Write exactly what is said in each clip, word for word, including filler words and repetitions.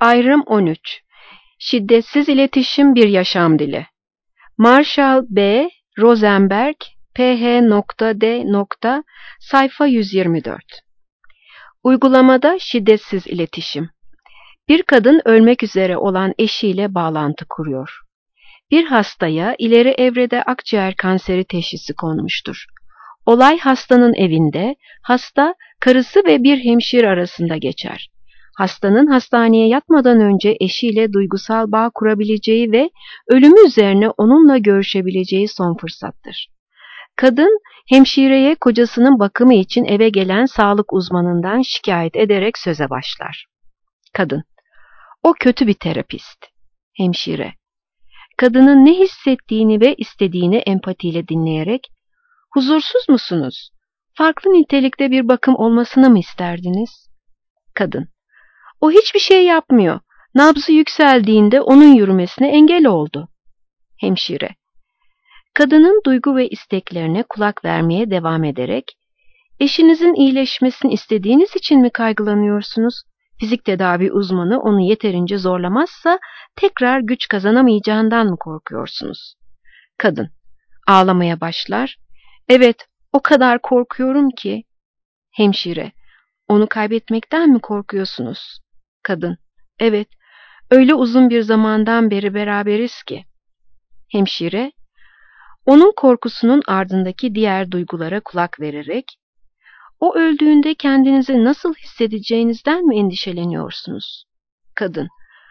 Ayrım on üç. Şiddetsiz iletişim bir yaşam dili. Marshall B. Rosenberg, P H D. Sayfa yüz yirmi dört. Uygulamada şiddetsiz iletişim. Bir kadın ölmek üzere olan eşiyle bağlantı kuruyor. Bir hastaya ileri evrede akciğer kanseri teşhisi konmuştur. Olay hastanın evinde, hasta, karısı ve bir hemşire arasında geçer. Hastanın hastaneye yatmadan önce eşiyle duygusal bağ kurabileceği ve ölümü üzerine onunla görüşebileceği son fırsattır. Kadın, hemşireye kocasının bakımı için eve gelen sağlık uzmanından şikayet ederek söze başlar. Kadın, o kötü bir terapist. Hemşire, kadının ne hissettiğini ve istediğini empatiyle dinleyerek, huzursuz musunuz? Farklı nitelikte bir bakım olmasını mı isterdiniz? Kadın, o hiçbir şey yapmıyor. Nabzı yükseldiğinde onun yürümesine engel oldu. Hemşire, kadının duygu ve isteklerine kulak vermeye devam ederek, eşinizin iyileşmesini istediğiniz için mi kaygılanıyorsunuz? Fizik tedavi uzmanı onu yeterince zorlamazsa tekrar güç kazanamayacağından mı korkuyorsunuz? Kadın, ağlamaya başlar. Evet, o kadar korkuyorum ki. Hemşire, onu kaybetmekten mi korkuyorsunuz? Kadın, evet, öyle uzun bir zamandan beri beraberiz ki. Hemşire, onun korkusunun ardındaki diğer duygulara kulak vererek, o öldüğünde kendinizi nasıl hissedeceğinizden mi endişeleniyorsunuz? Kadın,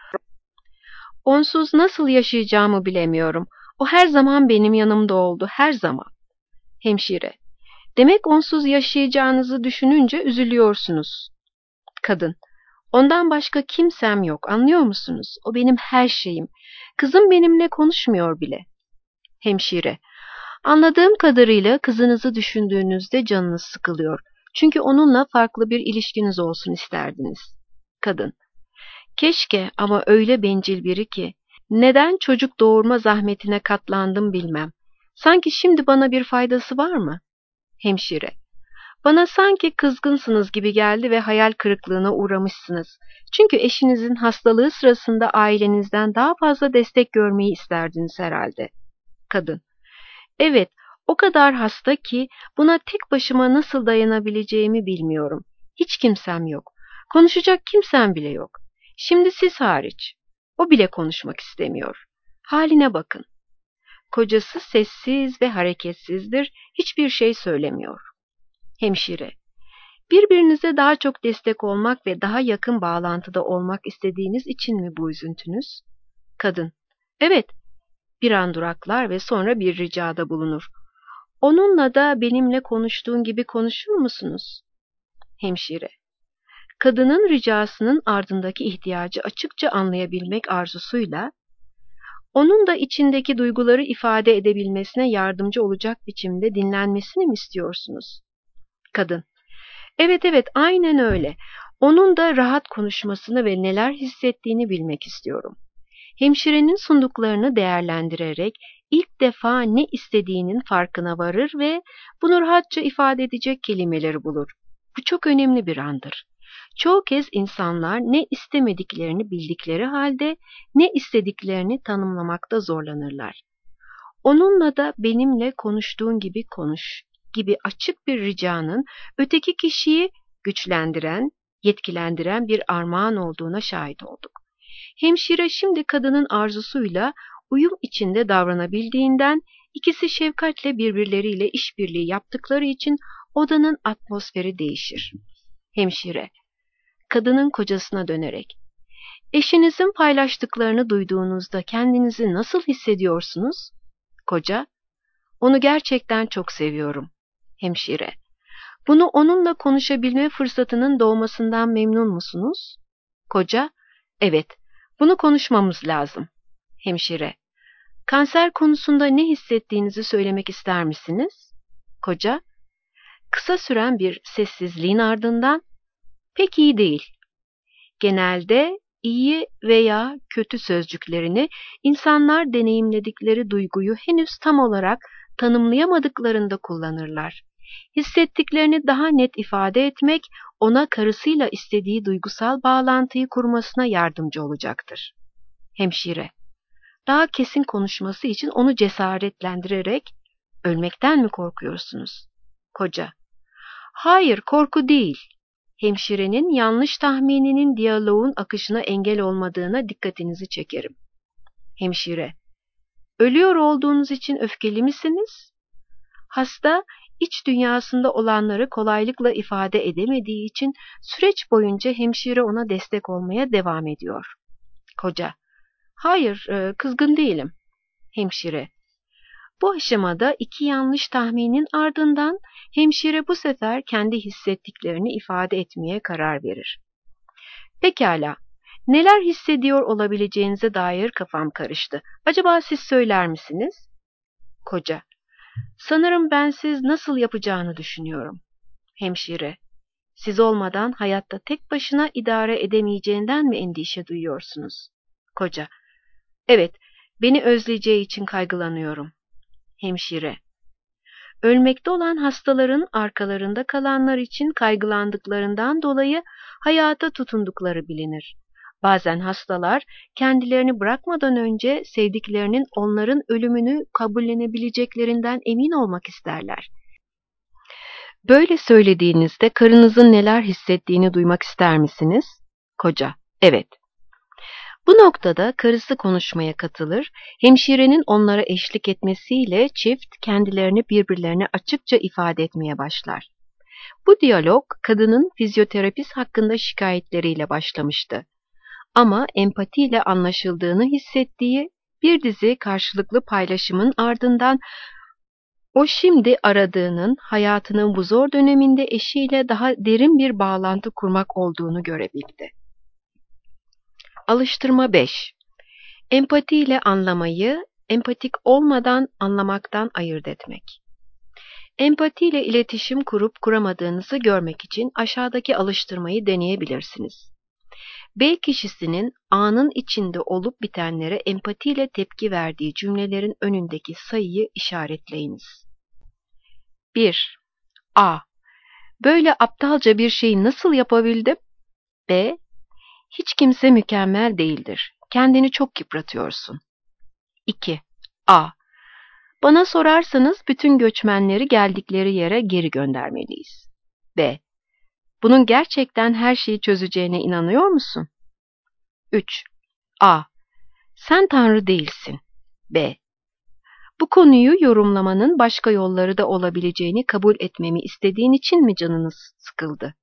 onsuz nasıl yaşayacağımı bilemiyorum. O her zaman benim yanımda oldu, her zaman. Hemşire, demek onsuz yaşayacağınızı düşününce üzülüyorsunuz. Kadın, ondan başka kimsem yok, anlıyor musunuz? O benim her şeyim. Kızım benimle konuşmuyor bile. Hemşire, anladığım kadarıyla kızınızı düşündüğünüzde canınız sıkılıyor. Çünkü onunla farklı bir ilişkiniz olsun isterdiniz. Kadın, keşke ama öyle bencil biri ki, neden çocuk doğurma zahmetine katlandım bilmem. Sanki şimdi bana bir faydası var mı? Hemşire, bana sanki kızgınsınız gibi geldi ve hayal kırıklığına uğramışsınız. Çünkü eşinizin hastalığı sırasında ailenizden daha fazla destek görmeyi isterdiniz herhalde. Kadın, evet, o kadar hasta ki buna tek başıma nasıl dayanabileceğimi bilmiyorum. Hiç kimsem yok. Konuşacak kimsem bile yok. Şimdi siz hariç. O bile konuşmak istemiyor. Haline bakın. Kocası sessiz ve hareketsizdir, hiçbir şey söylemiyor. Hemşire, birbirinize daha çok destek olmak ve daha yakın bağlantıda olmak istediğiniz için mi bu üzüntünüz? Kadın, evet, bir an duraklar ve sonra bir ricada bulunur. Onunla da benimle konuştuğun gibi konuşur musunuz? Hemşire, kadının ricasının ardındaki ihtiyacı açıkça anlayabilmek arzusuyla, onun da içindeki duyguları ifade edebilmesine yardımcı olacak biçimde dinlenmesini mi istiyorsunuz? Kadın, evet evet aynen öyle. Onun da rahat konuşmasını ve neler hissettiğini bilmek istiyorum. Hemşirenin sunduklarını değerlendirerek ilk defa ne istediğinin farkına varır ve bunu rahatça ifade edecek kelimeleri bulur. Bu çok önemli bir andır. Çoğu kez insanlar ne istemediklerini bildikleri halde ne istediklerini tanımlamakta zorlanırlar. Onunla da benimle konuştuğun gibi konuş gibi açık bir ricanın öteki kişiyi güçlendiren, yetkilendiren bir armağan olduğuna şahit olduk. Hemşire şimdi kadının arzusuyla uyum içinde davranabildiğinden ikisi şefkatle birbirleriyle işbirliği yaptıkları için odanın atmosferi değişir. Hemşire, kadının kocasına dönerek, eşinizin paylaştıklarını duyduğunuzda kendinizi nasıl hissediyorsunuz? Koca, onu gerçekten çok seviyorum. Hemşire, bunu onunla konuşabilme fırsatının doğmasından memnun musunuz? Koca, evet, bunu konuşmamız lazım. Hemşire, kanser konusunda ne hissettiğinizi söylemek ister misiniz? Koca, kısa süren bir sessizliğin ardından, pek iyi değil. Genelde iyi veya kötü sözcüklerini insanlar deneyimledikleri duyguyu henüz tam olarak tanımlayamadıklarında kullanırlar. Hissettiklerini daha net ifade etmek ona karısıyla istediği duygusal bağlantıyı kurmasına yardımcı olacaktır. Hemşire, daha kesin konuşması için onu cesaretlendirerek, ölmekten mi korkuyorsunuz? Koca, hayır, korku değil. Hemşirenin yanlış tahmininin diyaloğun akışına engel olmadığına dikkatinizi çekerim. Hemşire, ölüyor olduğunuz için öfkeli misiniz? Hasta, iç dünyasında olanları kolaylıkla ifade edemediği için süreç boyunca hemşire ona destek olmaya devam ediyor. Koca, hayır, kızgın değilim. Hemşire, bu aşamada iki yanlış tahminin ardından hemşire bu sefer kendi hissettiklerini ifade etmeye karar verir. Pekala, neler hissediyor olabileceğinize dair kafam karıştı. Acaba siz söyler misiniz? Koca, sanırım ben siz nasıl yapacağını düşünüyorum. Hemşire, siz olmadan hayatta tek başına idare edemeyeceğinden mi endişe duyuyorsunuz? Koca, evet, beni özleyeceği için kaygılanıyorum. Hemşire, ölmekte olan hastaların arkalarında kalanlar için kaygılandıklarından dolayı hayata tutundukları bilinir. Bazen hastalar kendilerini bırakmadan önce sevdiklerinin onların ölümünü kabullenebileceklerinden emin olmak isterler. Böyle söylediğinizde karınızın neler hissettiğini duymak ister misiniz? Koca, evet. Bu noktada karısı konuşmaya katılır, hemşirenin onlara eşlik etmesiyle çift kendilerini birbirlerine açıkça ifade etmeye başlar. Bu diyalog kadının fizyoterapist hakkında şikayetleriyle başlamıştı. Ama empatiyle anlaşıldığını hissettiği bir dizi karşılıklı paylaşımın ardından o şimdi aradığının hayatının bu zor döneminde eşiyle daha derin bir bağlantı kurmak olduğunu görebildi. Alıştırma beş. Empati ile anlamayı, empatik olmadan anlamaktan ayırt etmek. Empati ile iletişim kurup kuramadığınızı görmek için aşağıdaki alıştırmayı deneyebilirsiniz. B kişisinin anın içinde olup bitenlere empati ile tepki verdiği cümlelerin önündeki sayıyı işaretleyiniz. bir. A. Böyle aptalca bir şeyi nasıl yapabildim? B. Hiç kimse mükemmel değildir. Kendini çok yıpratıyorsun. iki. A. Bana sorarsanız bütün göçmenleri geldikleri yere geri göndermeliyiz. B. Bunun gerçekten her şeyi çözeceğine inanıyor musun? üç. A. Sen Tanrı değilsin. B. Bu konuyu yorumlamanın başka yolları da olabileceğini kabul etmemi istediğin için mi canınız sıkıldı?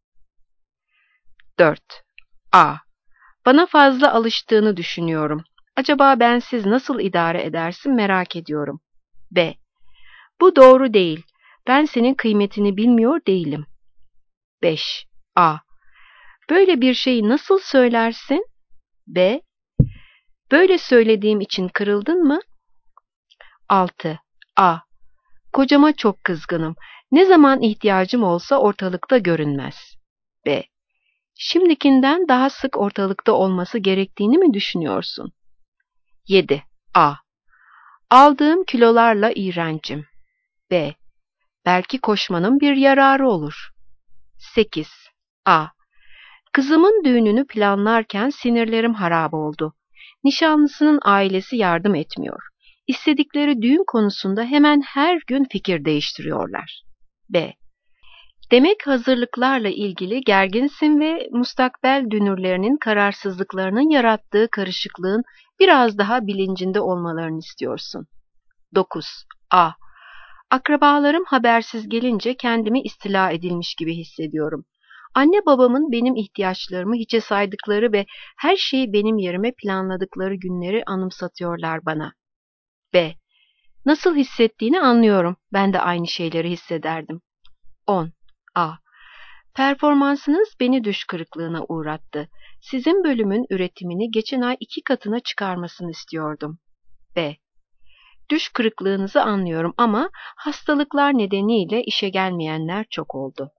dört. A. Bana fazla alıştığını düşünüyorum. Acaba bensiz nasıl idare edersin merak ediyorum. B. Bu doğru değil. Ben senin kıymetini bilmiyor değilim. beş. A. Böyle bir şeyi nasıl söylersin? B. Böyle söylediğim için kırıldın mı? altı. A. Kocama çok kızgınım. Ne zaman ihtiyacım olsa ortalıkta görünmez. B. Şimdikinden daha sık ortalıkta olması gerektiğini mi düşünüyorsun? yedi. A. Aldığım kilolarla iğrencim. B. Belki koşmanın bir yararı olur. sekiz. A. Kızımın düğününü planlarken sinirlerim harap oldu. Nişanlısının ailesi yardım etmiyor. İstedikleri düğün konusunda hemen her gün fikir değiştiriyorlar. B. Demek hazırlıklarla ilgili gerginsin ve mustakbel dünürlerinin kararsızlıklarının yarattığı karışıklığın biraz daha bilincinde olmalarını istiyorsun. dokuz. A. Akrabalarım habersiz gelince kendimi istila edilmiş gibi hissediyorum. Anne babamın benim ihtiyaçlarımı hiçe saydıkları ve her şeyi benim yerime planladıkları günleri anımsatıyorlar bana. B. Nasıl hissettiğini anlıyorum. Ben de aynı şeyleri hissederdim. on. A. Performansınız beni düş kırıklığına uğrattı. Sizin bölümün üretimini geçen ay iki katına çıkarmasını istiyordum. B. Düş kırıklığınızı anlıyorum ama hastalıklar nedeniyle işe gelmeyenler çok oldu.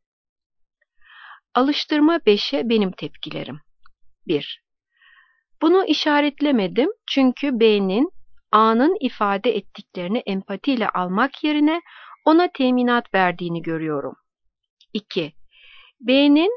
Alıştırma beşe benim tepkilerim. bir. Bunu işaretlemedim çünkü B'nin A'nın ifade ettiklerini empatiyle almak yerine ona teminat verdiğini görüyorum. iki. B'nin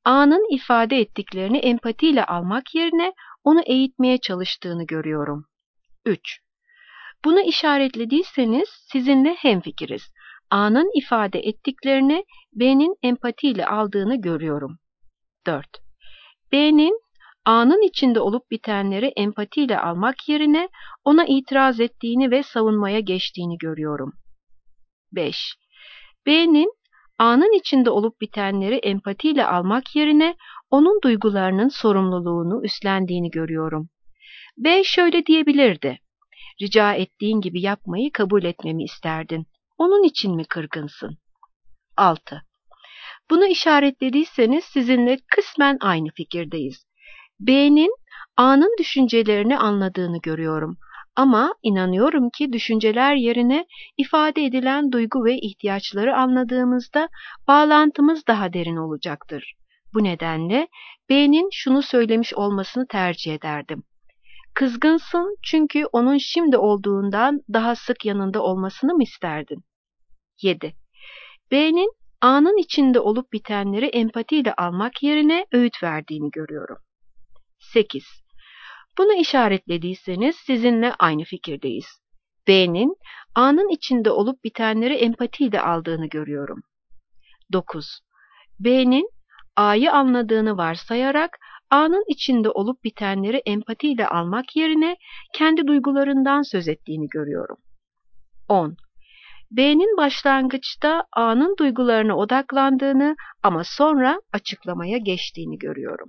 A'nın ifade ettiklerini empatiyle almak yerine onu eğitmeye çalıştığını görüyorum. üç. Bunu işaretlediyseniz sizinle hemfikiriz. A'nın ifade ettiklerini B'nin empatiyle aldığını görüyorum. dört. B'nin A'nın içinde olup bitenleri empatiyle almak yerine ona itiraz ettiğini ve savunmaya geçtiğini görüyorum. beş. B'nin A'nın içinde olup bitenleri empatiyle almak yerine onun duygularının sorumluluğunu üstlendiğini görüyorum. B şöyle diyebilirdi: rica ettiğin gibi yapmayı kabul etmemi isterdin. Onun için mi kırgınsın? altı. Bunu işaretlediyseniz sizinle kısmen aynı fikirdeyiz. B'nin A'nın düşüncelerini anladığını görüyorum. Ama inanıyorum ki düşünceler yerine ifade edilen duygu ve ihtiyaçları anladığımızda bağlantımız daha derin olacaktır. Bu nedenle B'nin şunu söylemiş olmasını tercih ederdim: kızgınsın çünkü onun şimdi olduğundan daha sık yanında olmasını mı isterdin? yedi. B'nin A'nın içinde olup bitenleri empatiyle almak yerine öğüt verdiğini görüyorum. sekiz. Bunu işaretlediyseniz sizinle aynı fikirdeyiz. B'nin A'nın içinde olup bitenleri empatiyle aldığını görüyorum. dokuz. B'nin A'yı anladığını varsayarak A'nın içinde olup bitenleri empatiyle almak yerine kendi duygularından söz ettiğini görüyorum. on. B'nin başlangıçta A'nın duygularına odaklandığını ama sonra açıklamaya geçtiğini görüyorum.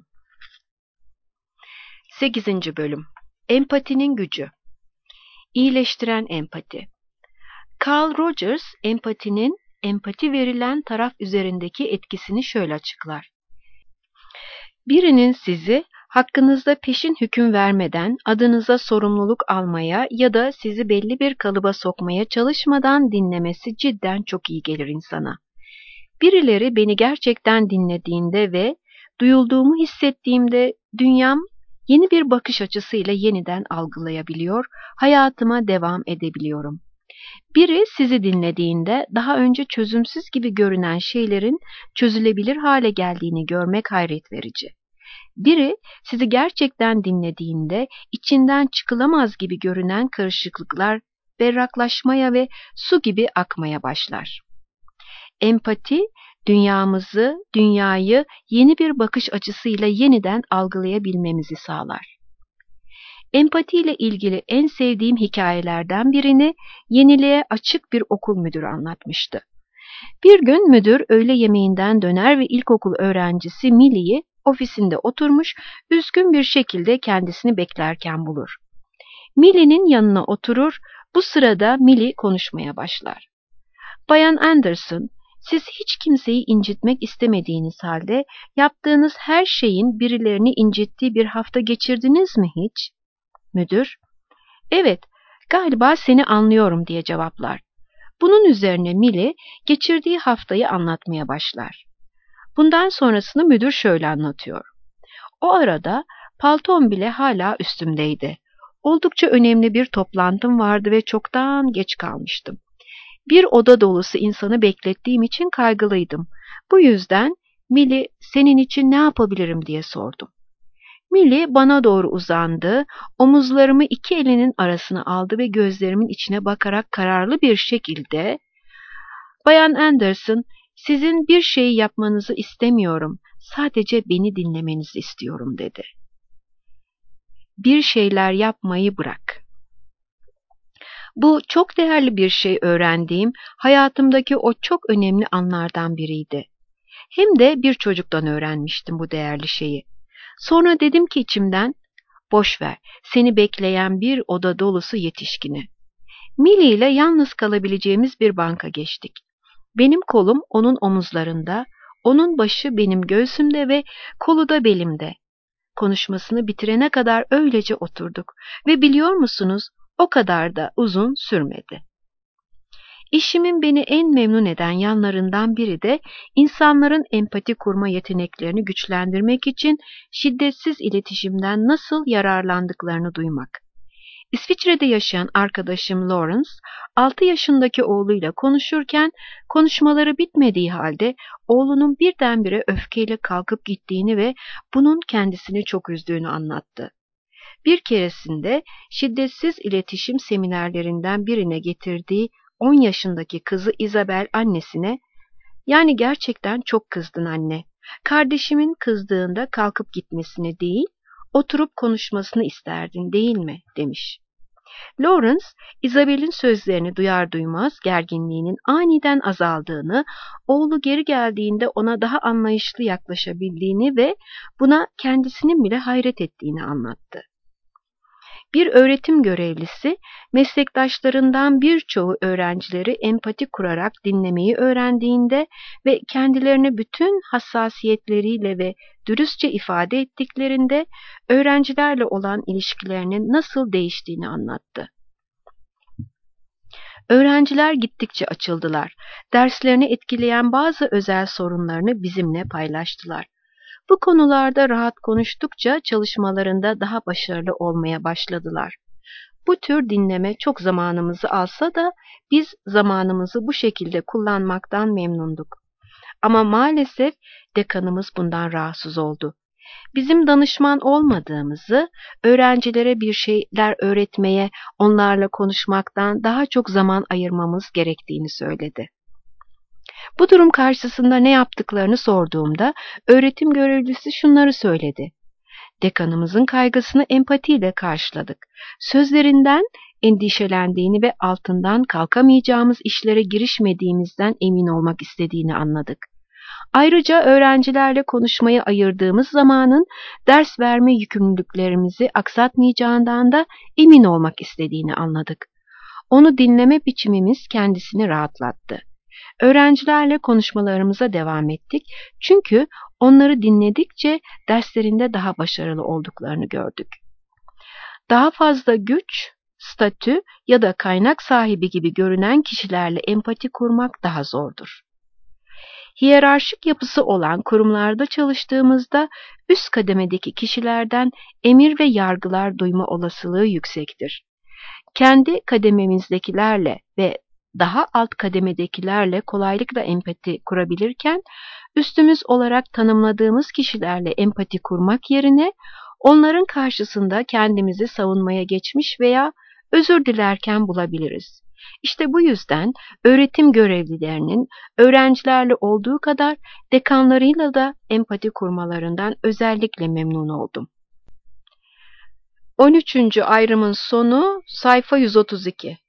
sekizinci bölüm. Empatinin gücü. İyileştiren empati. Carl Rogers, empatinin empati verilen taraf üzerindeki etkisini şöyle açıklar: birinin sizi hakkınızda peşin hüküm vermeden adınıza sorumluluk almaya ya da sizi belli bir kalıba sokmaya çalışmadan dinlemesi cidden çok iyi gelir insana. Birileri beni gerçekten dinlediğinde ve duyulduğumu hissettiğimde dünyam yeni bir bakış açısıyla yeniden algılayabiliyor, hayatıma devam edebiliyorum. Biri sizi dinlediğinde daha önce çözümsüz gibi görünen şeylerin çözülebilir hale geldiğini görmek hayret verici. Biri sizi gerçekten dinlediğinde içinden çıkılamaz gibi görünen karışıklıklar berraklaşmaya ve su gibi akmaya başlar. Empati, dünyamızı, dünyayı yeni bir bakış açısıyla yeniden algılayabilmemizi sağlar. Empati ile ilgili en sevdiğim hikayelerden birini yeniliğe açık bir okul müdürü anlatmıştı. Bir gün müdür öğle yemeğinden döner ve ilkokul öğrencisi Millie'yi ofisinde oturmuş, üzgün bir şekilde kendisini beklerken bulur. Millie'nin yanına oturur, bu sırada Millie konuşmaya başlar. Bayan Anderson, siz hiç kimseyi incitmek istemediğiniz halde yaptığınız her şeyin birilerini incittiği bir hafta geçirdiniz mi hiç? Müdür, evet, galiba seni anlıyorum diye cevaplar. Bunun üzerine Millie geçirdiği haftayı anlatmaya başlar. Bundan sonrasını müdür şöyle anlatıyor. O arada paltom bile hala üstümdeydi. Oldukça önemli bir toplantım vardı ve çoktan geç kalmıştım. Bir oda dolusu insanı beklettiğim için kaygılıydım. Bu yüzden Millie, senin için ne yapabilirim diye sordum. Millie bana doğru uzandı, omuzlarımı iki elinin arasına aldı ve gözlerimin içine bakarak kararlı bir şekilde "Bayan Anderson, sizin bir şeyi yapmanızı istemiyorum, sadece beni dinlemenizi istiyorum" dedi. Bir şeyler yapmayı bırak. Bu çok değerli bir şey öğrendiğim, hayatımdaki o çok önemli anlardan biriydi. Hem de bir çocuktan öğrenmiştim bu değerli şeyi. Sonra dedim ki içimden, boş ver, seni bekleyen bir oda dolusu yetişkini. Millie ile yalnız kalabileceğimiz bir banka geçtik. Benim kolum onun omuzlarında, onun başı benim göğsümde ve kolu da belimde. Konuşmasını bitirene kadar öylece oturduk ve biliyor musunuz, o kadar da uzun sürmedi. İşimin beni en memnun eden yanlarından biri de insanların empati kurma yeteneklerini güçlendirmek için şiddetsiz iletişimden nasıl yararlandıklarını duymak. İsviçre'de yaşayan arkadaşım Lawrence, altı yaşındaki oğluyla konuşurken konuşmaları bitmediği halde oğlunun birdenbire öfkeyle kalkıp gittiğini ve bunun kendisini çok üzdüğünü anlattı. Bir keresinde şiddetsiz iletişim seminerlerinden birine getirdiği on yaşındaki kızı Isabel annesine, "Yani gerçekten çok kızdın anne. Kardeşimin kızdığında kalkıp gitmesini değil, oturup konuşmasını isterdin değil mi?" demiş. Lawrence, Isabel'in sözlerini duyar duymaz gerginliğinin aniden azaldığını, oğlu geri geldiğinde ona daha anlayışlı yaklaşabildiğini ve buna kendisinin bile hayret ettiğini anlattı. Bir öğretim görevlisi, meslektaşlarından birçoğu öğrencileri empati kurarak dinlemeyi öğrendiğinde ve kendilerini bütün hassasiyetleriyle ve dürüstçe ifade ettiklerinde öğrencilerle olan ilişkilerinin nasıl değiştiğini anlattı. Öğrenciler gittikçe açıldılar. Derslerini etkileyen bazı özel sorunlarını bizimle paylaştılar. Bu konularda rahat konuştukça çalışmalarında daha başarılı olmaya başladılar. Bu tür dinleme çok zamanımızı alsa da biz zamanımızı bu şekilde kullanmaktan memnunduk. Ama maalesef dekanımız bundan rahatsız oldu. Bizim danışman olmadığımızı, öğrencilere bir şeyler öğretmeye, onlarla konuşmaktan daha çok zaman ayırmamız gerektiğini söyledi. Bu durum karşısında ne yaptıklarını sorduğumda öğretim görevlisi şunları söyledi. Dekanımızın kaygısını empatiyle karşıladık. Sözlerinden endişelendiğini ve altından kalkamayacağımız işlere girişmediğimizden emin olmak istediğini anladık. Ayrıca öğrencilerle konuşmaya ayırdığımız zamanın ders verme yükümlülüklerimizi aksatmayacağından da emin olmak istediğini anladık. Onu dinleme biçimimiz kendisini rahatlattı. Öğrencilerle konuşmalarımıza devam ettik çünkü onları dinledikçe derslerinde daha başarılı olduklarını gördük. Daha fazla güç, statü ya da kaynak sahibi gibi görünen kişilerle empati kurmak daha zordur. Hiyerarşik yapısı olan kurumlarda çalıştığımızda üst kademedeki kişilerden emir ve yargılar duyma olasılığı yüksektir. Kendi kadememizdekilerle ve daha alt kademedekilerle kolaylıkla empati kurabilirken, üstümüz olarak tanımladığımız kişilerle empati kurmak yerine onların karşısında kendimizi savunmaya geçmiş veya özür dilerken bulabiliriz. İşte bu yüzden öğretim görevlilerinin öğrencilerle olduğu kadar dekanlarıyla da empati kurmalarından özellikle memnun oldum. on üçüncü ayrımın sonu sayfa yüz otuz iki.